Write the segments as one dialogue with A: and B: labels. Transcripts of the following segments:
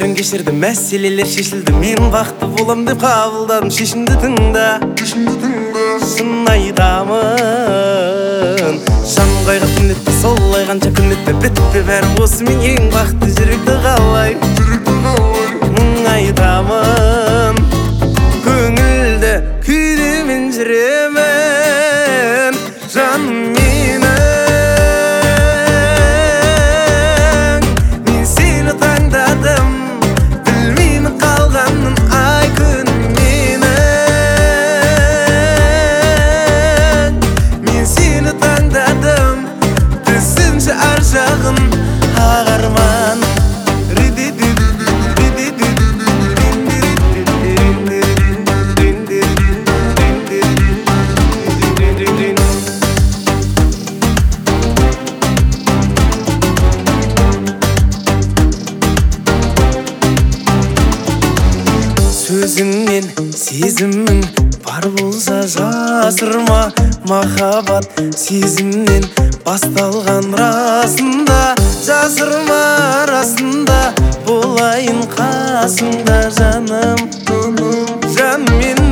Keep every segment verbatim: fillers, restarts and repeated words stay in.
A: Жолдорун кечирди, маселелер шешилди. Мен бакты болом деп кабылдадым шешимди тыңда. Шын айтамын, жаным кайгырып түнөттү, солай канча күн өттү. Бітті бәрі осы, мен ең бакытты жүректі қалайм. Мың айтамын, көңілді күйде мен жүремін. Жаным менің, мен сені таңдадым, білмеймін қалғанын ай күнім менің. Мен сені таңдадым, түсінші ар жағын ағарман. Сөзіңнен сезімің бар болса жасырма. Махаббат сезімнен басталған расында. Жасырма расында, болайын қасыңда жаным. Жан менің,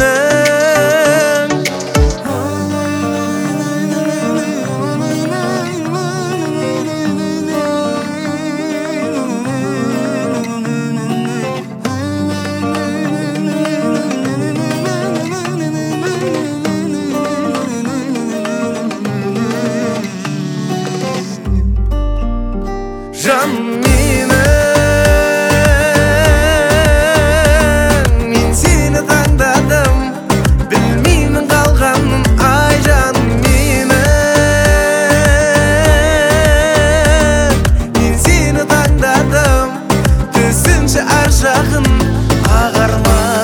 A: жан менің, мен сені таңдадым, білмеймін қалғанын ай жаным менің. Мен сені таңдадым, түсінші ар жағын ағарман.